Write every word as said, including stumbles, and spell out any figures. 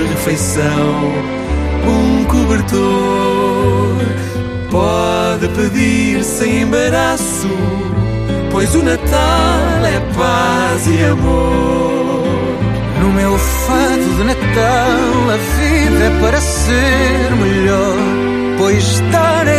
refeição, um cobertor. Pode pedir sem embaraço, pois o Natal é paz e amor. No meu fato de Natal a vida é para ser melhor, pois estar